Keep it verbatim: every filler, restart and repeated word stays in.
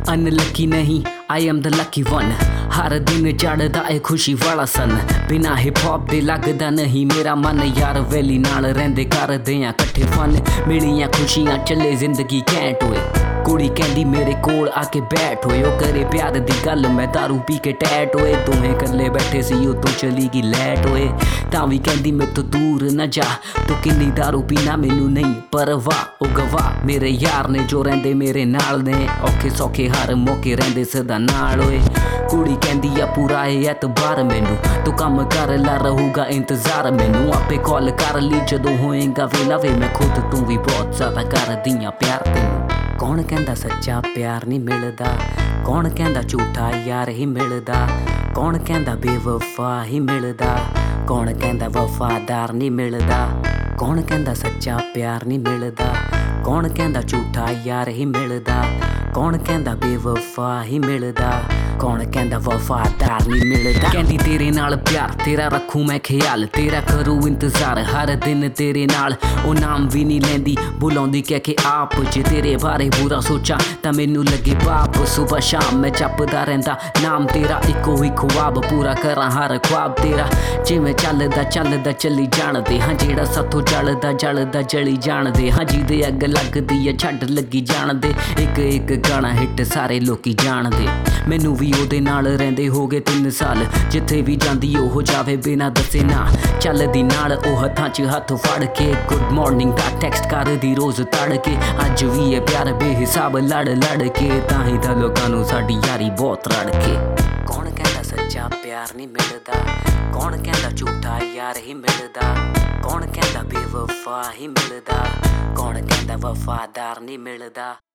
Unlucky नहीं I am the lucky one. हर दिन चढ़दा ए खुशी वाला सन, बिना हिप हॉप दे लगदा नहीं मेरा मन। यार वैली नाल रहिंदे करदे आ कट्ठे फन, मिलियां खुशियां चले जिंदगी कैंट होए। कुड़ी कहंदी मेरे कोल आके बैठ होए, ओ करे प्यार दी गल मैं दारू पी के टैट होए। दोहें कल्ले बैठे सी उतों चली गई लैट होए, तां वी कहंदी मेरे तो दूर न जा, तू किन्नी दारू पीना मैनू नहीं परवाह। ओ गवाह मेरे यार ने जो रहिंदे मेरे नाल ने, औखे सौखे हर मौके रहिंदे सदा नाल होए। कुड़ी कहंदी आ पूरा ए एतबार मैनू, तू कम कर ला रहूगा इंतजार मैनू। आपे कॉल कर ली जदों होएगा वेला वे, मैं खुद तू भी बहुत ज़्यादा कर दियां प्यार तैनू। कौन कहंदा सच्चा प्यार नहीं मिलदा, कौन कहंदा झूठा यार ही मिलदा, कौन कहंदा बेवफा ही मिलदा, कौन कहंदा वफादार नहीं मिलदा। कौन कहंदा सच्चा प्यार नहीं मिलदा, कौन कहंदा झूठा यार ही मिलदा, कौन कहंदा बेवफा ही मिलदा, कौन कहंदा वफादार नहीं मिलदा। कहंदी तेरे नाल प्यार तेरा रखूं मैं ख्याल, तेरा करूं इंतजार हर दिन तेरे नाल। ओ नाम भी नहीं लैंदी बुलाउंदी कह के आप, जे तेरे बारे बुरा सोचा तां मैनू लगे पाप। सुबह शाम मैं जपदा रहिंदा नाम तेरा, इको ही ख्वाब पूरा करां हर ख्वाब तेरा। जिवें चलदा चलदा चली जाण दे, हाँ जेड़ा साथों जलदा जलदा जली जाण दे, हाँ जिहदे अग लगदी ऐ छड्ड लगी जाण दे। इक इक गाना हिट सारे लोकी जाण दे, मैनू भी ओहदे नाल रहिंदे हो गए तीन साल। जिथे भी जांदी ओह जावे बिना दसे ना, चलदी नाल ओह हत्थां च हत्थ फड़ के। गुड मॉर्निंग दा टैक्सट करदी रोज़ तड़के, अज भी है प्यार बेहिसाब लड़ लड़ के, तां ही तां लोकां नूं साडी यारी बहुत रड़के। कौन कहंदा सच्चा प्यार नहीं मिलदा, कौन कहंदा झूठा यार ही मिलदा, कौन कहंदा बेवफा ही मिलदा, कौन कहंदा वफादार नहीं मिलदा।